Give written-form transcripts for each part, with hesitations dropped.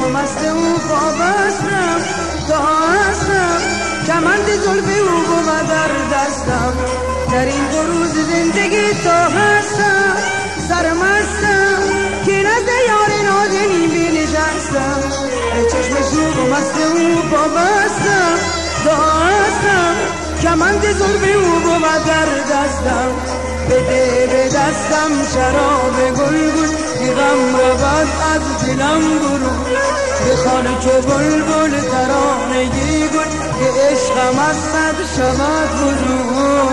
و مست او وابستم تا هستم کمند زلف او بود در دستم در این دو روز زندگی تا هستم سرمستم که نزد یار نازنین بنشستم چشم شوق و مست او وابستم تا هستم کمند زلف او بود در دستم بده به دستم شراب گلگون که غم رود از دلم برون بخوان چو بلبل ترانگی گل که عشقم از صد شود فزون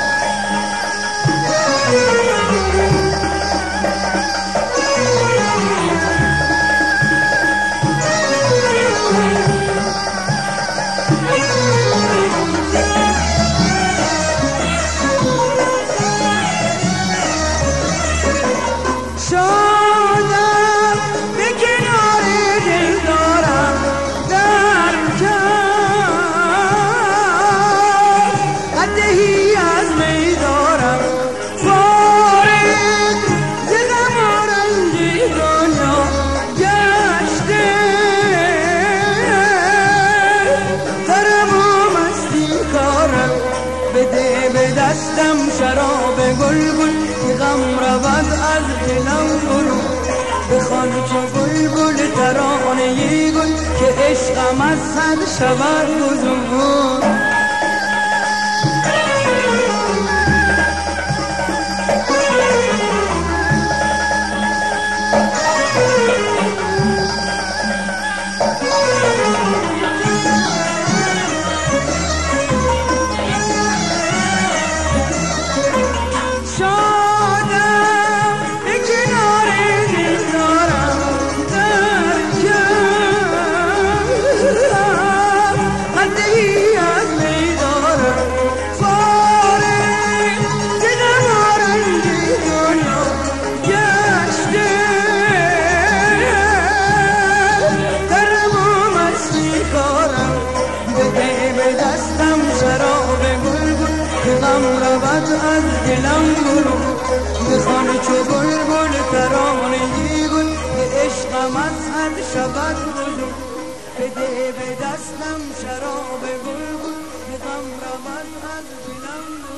شادم به کنار دل دارم در کار قدهی از می دارم فارغ ز غم و رنج دنیا گشته ترم و مستی کارم بده به دستم شراب گلگون که غم رود از دلم برون بخوان چو بلبل ترانه گل که عشقم از صد شود فزون از دلم برون بخوان چو بلبل ترانه‌ای گل که عشقم از حد شود فزون بده به دستم شراب بلبل که غم رود از دلم